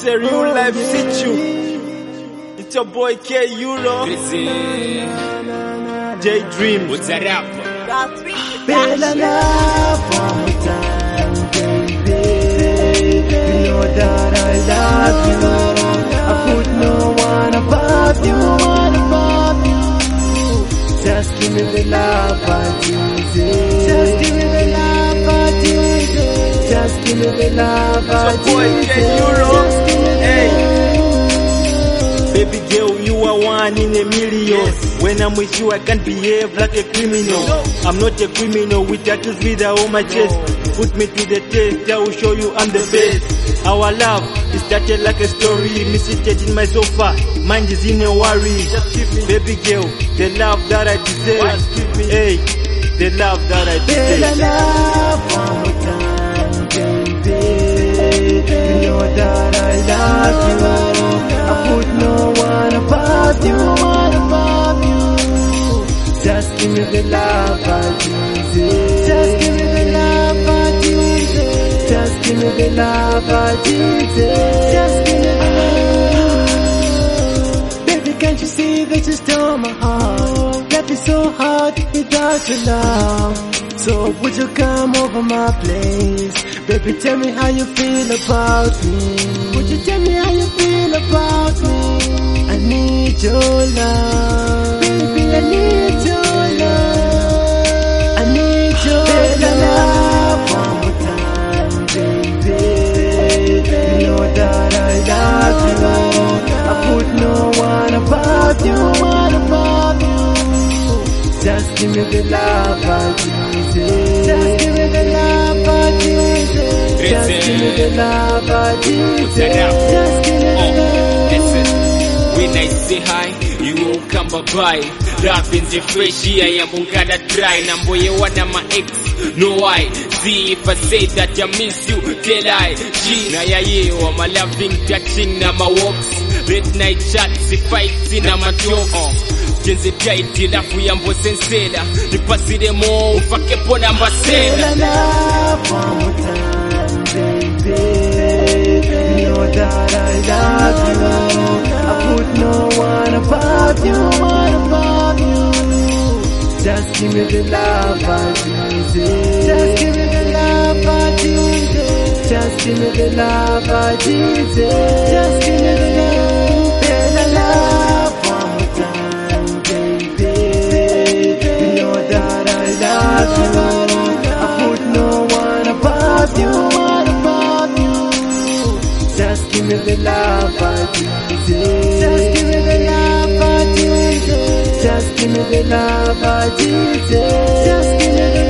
It's a real life situ. It's your boy K Euro. J Dream. What's that up? Bella love one more time, baby. You know that I love you. I put no one above you, Just give me the love I deserve. Just give me the love I deserve. Just give me the love I It's your boy K Euro. Hey. Baby girl, you are one in a million. When I'm with you, I can't behave like a criminal. I'm not a criminal with tattoos with on my chest. Put me to the test, I will show you I'm the best. Our love is started like a story. Me seated in my sofa, mind is in a worry. Baby girl, the love that I deserve. Hey, the love that I deserve. Bella love one more time, baby. You know that I love you. I put no one above you, Just give me the love I deserve. Just give me the love I deserve. Just give me the love I deserve. Just give me the love. Baby, can't you see that you stole my heart? Life is so hard without your love. So would you come over my place? Baby, tell me how you feel about me. Would you tell me how you feel about me? I need your love. Baby, I need your love. I need your love. One more time, baby. You know that I love you. I put no one above you, Just give me the love I deserve. Just give me the love I deserve. Just give me the love I deserve. Just give me the love. Listen, when I say hi, you won't come by. Rapping the fresh, I am gonna try. Number you one of my ex, no why. See if I say that I miss you, tell I. G, na ya ye, I'm a loving, touching, na my walks. Late night chats, the fights in my jokes. Jenzi tight, lafu ya mbo sensela. Nipasi demo, ufake pona mbasela. Bella love one more time, baby. You know that I love you. I put no one above you, Just give me the love I deserve. Just give me the love I deserve. Just give me the love I deserve. Just give me the love. Bella love one more time, baby. You know that I love you. I put no one above you, Just give me the love I deserve. Just give me the love I deserve. Just give me the love I deserve. Just give me the